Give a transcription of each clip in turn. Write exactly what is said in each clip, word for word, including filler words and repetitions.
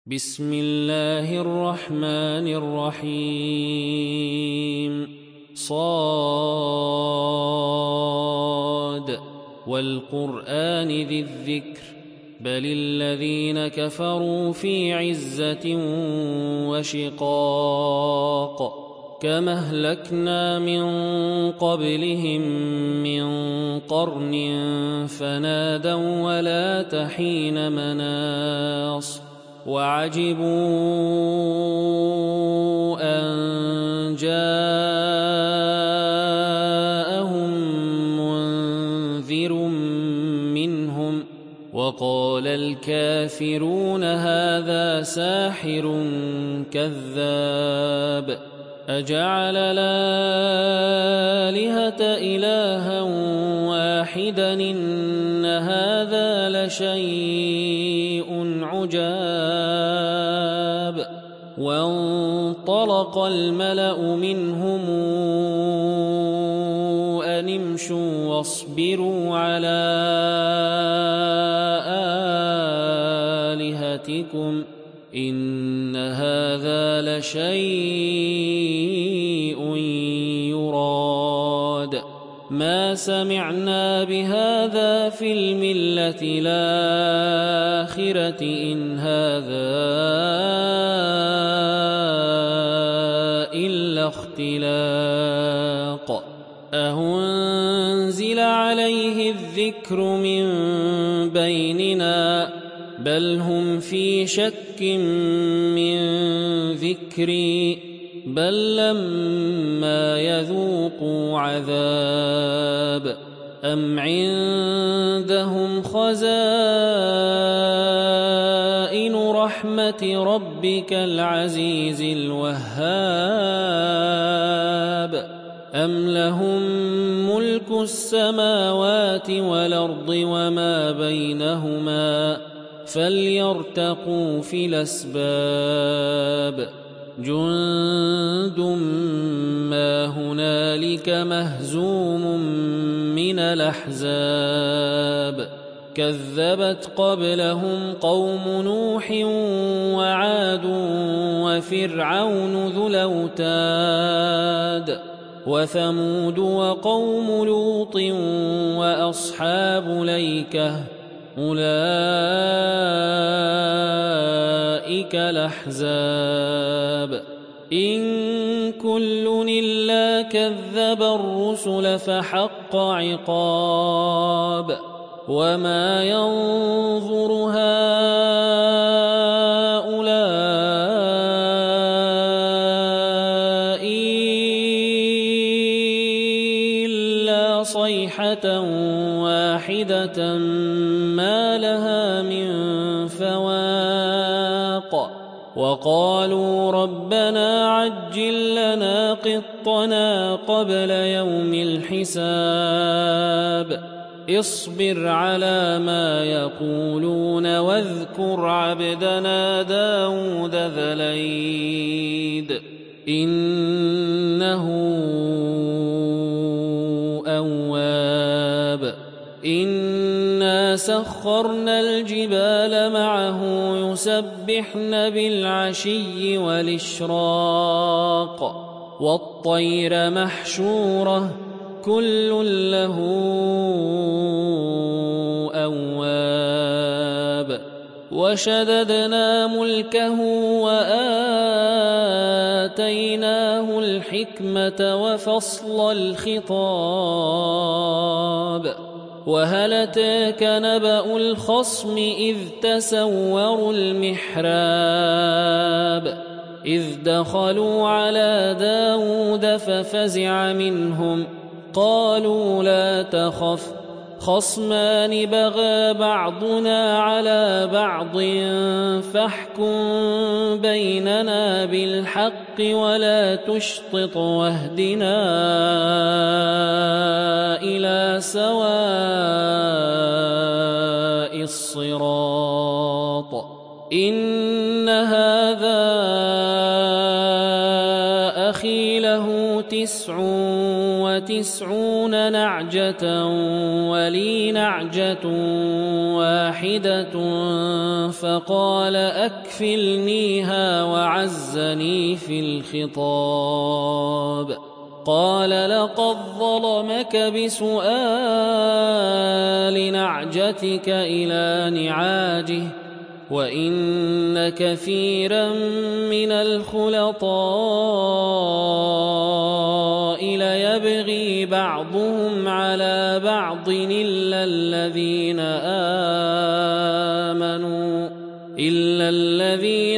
بسم الله الرحمن الرحيم صاد والقرآن ذي الذكر بل الذين كفروا في عزة وشقاق كما أهلكنا من قبلهم من قرن فنادوا ولا تحين مناص وعجبوا أن جاءهم منذر منهم وقال الكافرون هذا ساحر كذاب أجعل الآلهة إلها واحدا إن هذا لشيء عجاب وانطلق الملأ منهم أن امشوا واصبروا على آلهتكم إن هذا لشيء يراد ما سمعنا بهذا في الملة الآخرة إن هذا إلا اختلاق أهنزل عليه الذكر من بيننا بل هم في شك من ذكري بل لما يذوقوا عذاب أم عندهم خزائن رحمة ربك العزيز الوهاب أم لهم ملك السماوات والأرض وما بينهما فليرتقوا في الأسباب جند ما هنالك مهزوم من الأحزاب كذبت قبلهم قوم نوح وعاد وفرعون ذو الأوتاد وثمود وقوم لوط وأصحاب الأيكة أولئك الأحزاب إن كل إلا كذب الرسل فحق عقاب وما ينظر هؤلاء إلا صيحة واحدة ما لها من فواق وقالوا ربنا عجل لنا قطنا قبل يوم الحساب اصبر على ما يقولون واذكر عبدنا داود ذا الأيد إنه أواب إنا سخرنا الجبال معه يسبحن بالعشي والإشراق والطير محشورة كل له أواب وشددنا ملكه وآتيناه الحكمة وفصل الخطاب وهل أتاك نبأ الخصم إذ تسوروا المحراب إذ دخلوا على داود ففزع منهم قالوا لا تخف خصمان بغى بعضنا على بعض فاحكم بيننا بالحق ولا تشطط واهدنا إلى سواء الصراط إن هذا أخي له تسع وتسعون نعجة ولي نعجة واحدة فقال أكفلنيها وعزني في الخطاب قال لقد ظلمك بسؤال نعجتك إلى نعاجه وإن كثيرا من الخلطاء ليبغي بعضهم على بعض إلا الذين آمنوا إلا الذين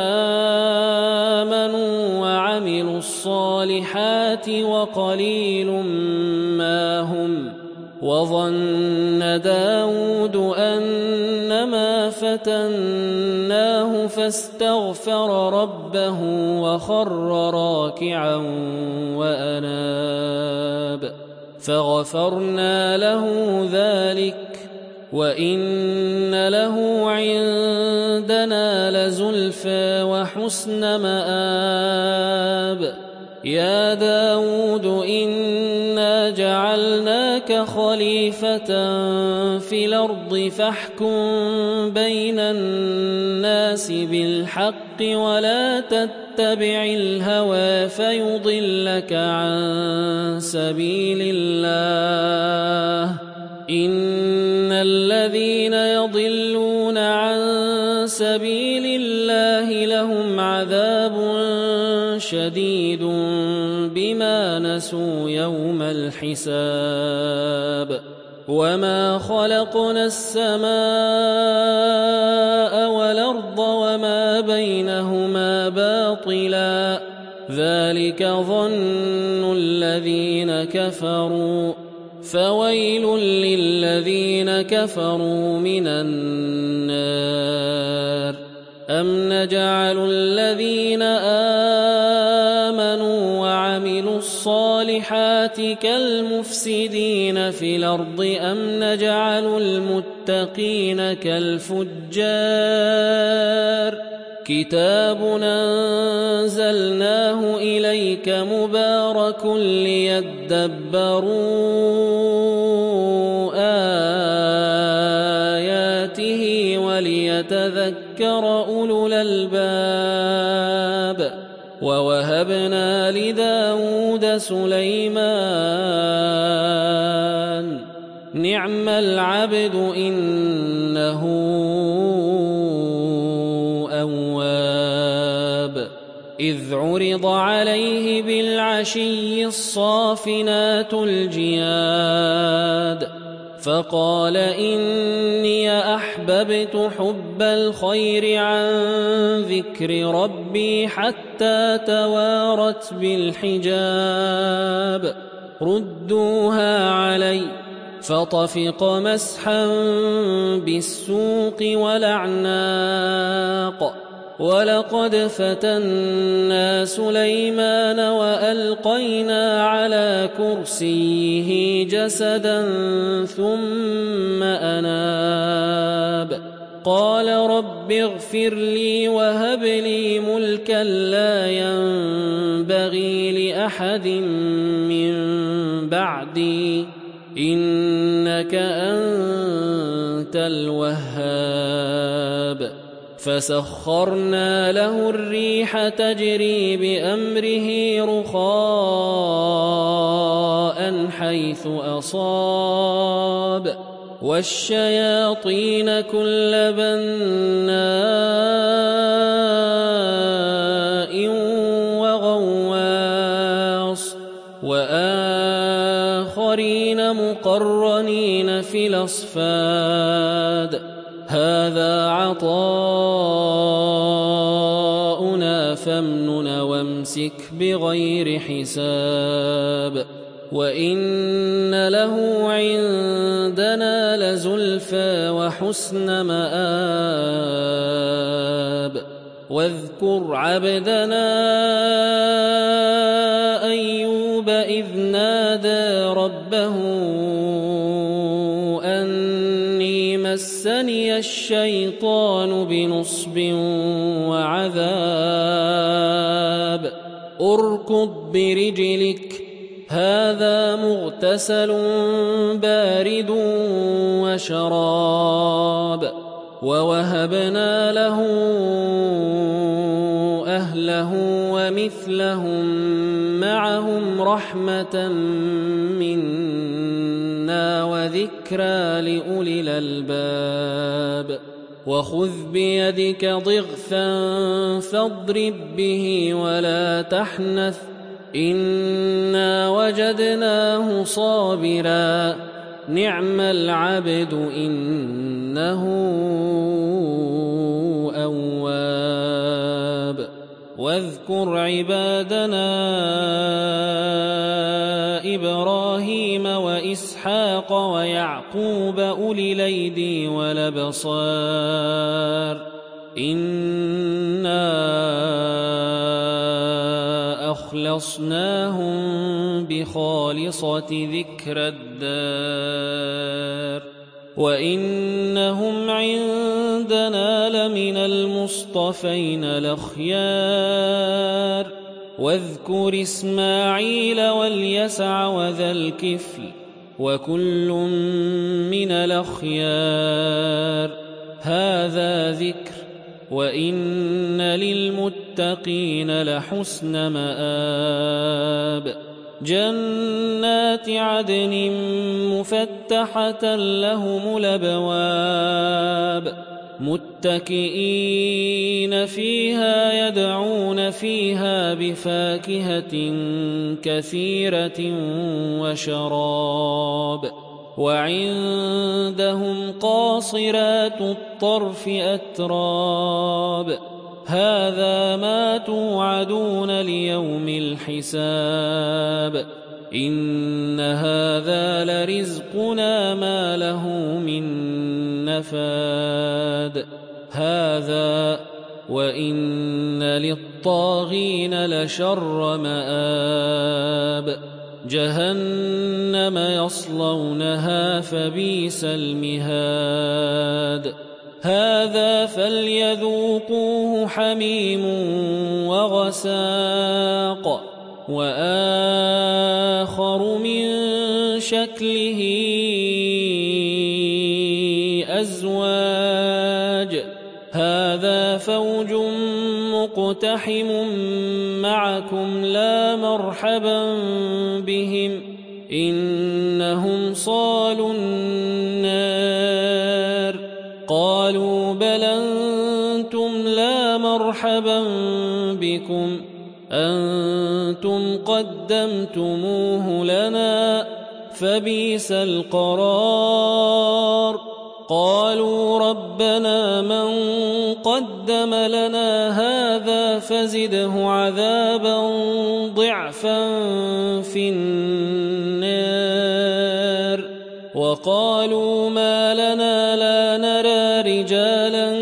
آمنوا وعملوا الصالحات وقليل ما هم وظن داود أنما فتناه فاستغفر ربه وخر راكعا وأناب فغفرنا له ذلك وإن له عندنا لزلفى وحسن مآب يا داود إنا جعلناك خليفة في الأرض فاحكم بين الناس بالحق ولا تتبع الهوى فيضلك عن سبيل الله إن الذين يضلون عن سبيل الله لهم عذاب شديد بما نسوا يوم الحساب وما خلقنا السماء والأرض وما بينهما باطلا ذلك ظن الذين كفروا فويل للذين كفروا من النار أم نجعل الذين آمنوا وعملوا الصالحات كالمفسدين في الأرض أم نجعل المتقين كالفجار كتاب أنزلناه إليك مبارك ليدبروا آياته وليتذكر أولو الألباب ووهبنا لداود سليمان نعم العبد إنه أواب إذ عرض عليه بالعشي الصافنات الجياد فقال إني أحببت حب الخير عن ذكر ربي حتى توارت بالحجاب ردوها علي فطفق مسحا بالسوق والأعناق ولقد فتنا سليمان وألقينا على كرسيه جسدا ثم أناب قال رب اغفر لي وهب لي ملكا لا ينبغي لأحد من بعدي إنك أنت الوهاب فسخرنا له الريح تجري بأمره رخاء حيث أصاب والشياطين كل بناء وغواص وآخرين مقرنين في الأصفاد هذا عطاؤنا فامنن وامسك بغير حساب وإن له عندنا لزلفى وحسن مآب واذكر عبدنا أيوب إذ نادى ربه أني مسني الشيطان بنصب وعذاب اركض برجلك هذا مغتسل بارد وشراب ووهبنا له أهله ومثلهم معهم رحمة منا وذكرى لأولي الألباب وخذ بيدك ضغثا فاضرب به ولا تحنث إنا وجدناه صابرا نعم العبد إنه أواب واذكر عبادنا إبراهيم وإسحاق ويعقوب أولي الأيدي والأبصار إنا أخلصناهم بخالصة ذكر الدار وإنهم عندنا لمن المصطفين الأخيار واذكر إسماعيل واليسع وذا الكفل وكل من الأخيار هذا ذكر وإن للمتقين لحسن مآب جنات عدن مفتحة لهم الأبواب متكئين فيها يدعون فيها بفاكهة كثيرة وشراب وعندهم قاصرات الطرف أتراب هذا ما توعدون ليوم الحساب إن هذا لرزقنا ما له من نفاد هذا وإن للطاغين لشر مآب جهنم يصلونها فبئس المهاد هذا فليذوقوه حميم وغساق وآخر من شكله أزواج هذا فوج مقتحم معكم لا مرحبا بهم إنهم صالوا النار قالوا بل أنتم لا مرحبا بكم أنتم قدمتموه لنا فبئس القرار قالوا ربنا من قدم لنا هذا فزده عذابا ضعفا في النار وقالوا ما لنا لا نرى رجالا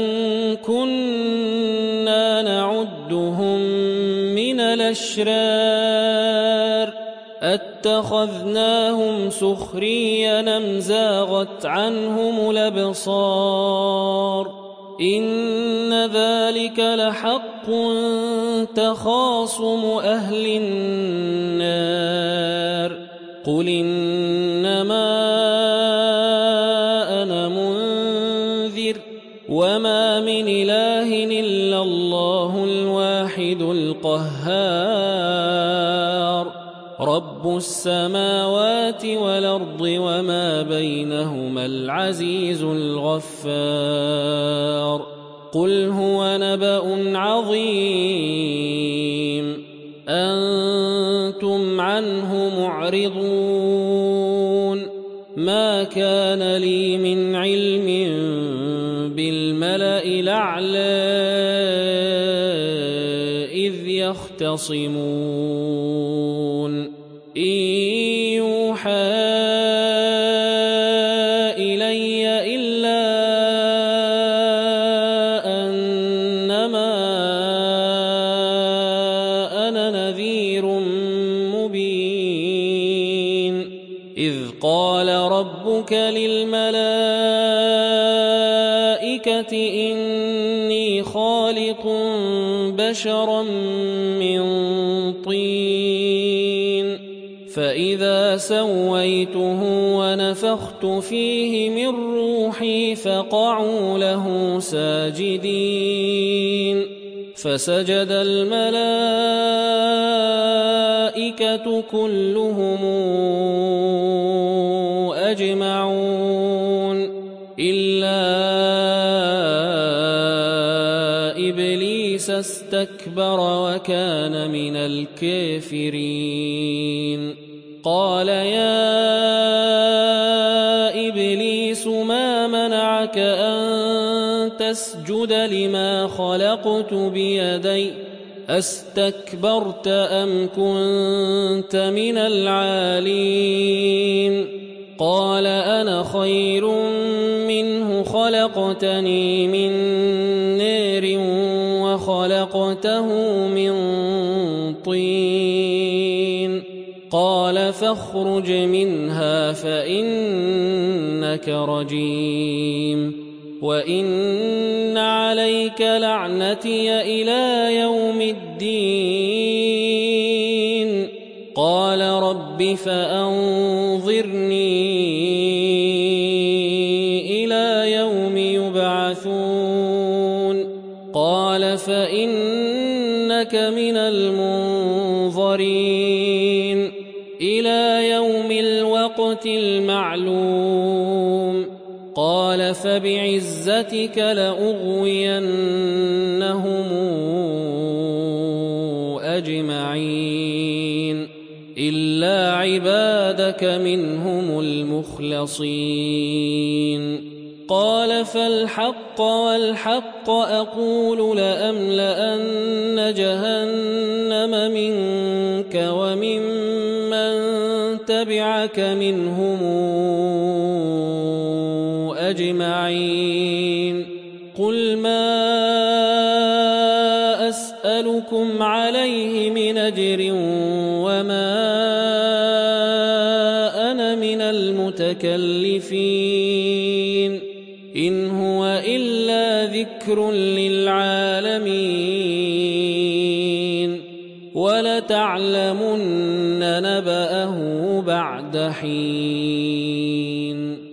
كنا نعدهم من الأشرار اتخذناهم سخريا أم زاغت عنهم الأبصار إن ذلك لحق تخاصم أهل النار قل إنما أنا منذر وما من إله إلا الله الواحد القهار رب السماوات والأرض وما بينهما العزيز الغفار قل هو نبأ عظيم أنتم عنه معرضون ما كان لي من علم بالملأ الأعلى إذ يختصمون إن يوحى إلي إلا أنما أنا نذير مبين إذ قال ربك للملائكة إني خالق بشرا من طين فإذا سويته ونفخت فيه من روحي فقعوا له ساجدين فسجد الملائكة كلهم أجمعون إلا إبليس استكبر وكان من الكافرين قال يا إبليس ما منعك أن تسجد لما خلقت بيدي أستكبرت أم كنت من العالين قال أنا خير منه خلقتني من نار وخلقته من طين قال فاخرج منها فإنك رجيم وإن عليك لعنتي إلى يوم الدين قال رب فأنظرني إلى يوم يبعثون قال فإنك من المنظرين إلى يوم الوقت المعلوم قال فبعزتك لأغوينهم أجمعين إلا عبادك منهم المخلصين قال فالحق والحق أقول لأملأن جهنم منك ومن من تبعك منهم أجمعين قل ما أسألكم عليه من أجر وما أنا من المتكلفين إن هو إلا ذكر للعالمين ولتعلمن نبأه بعد حين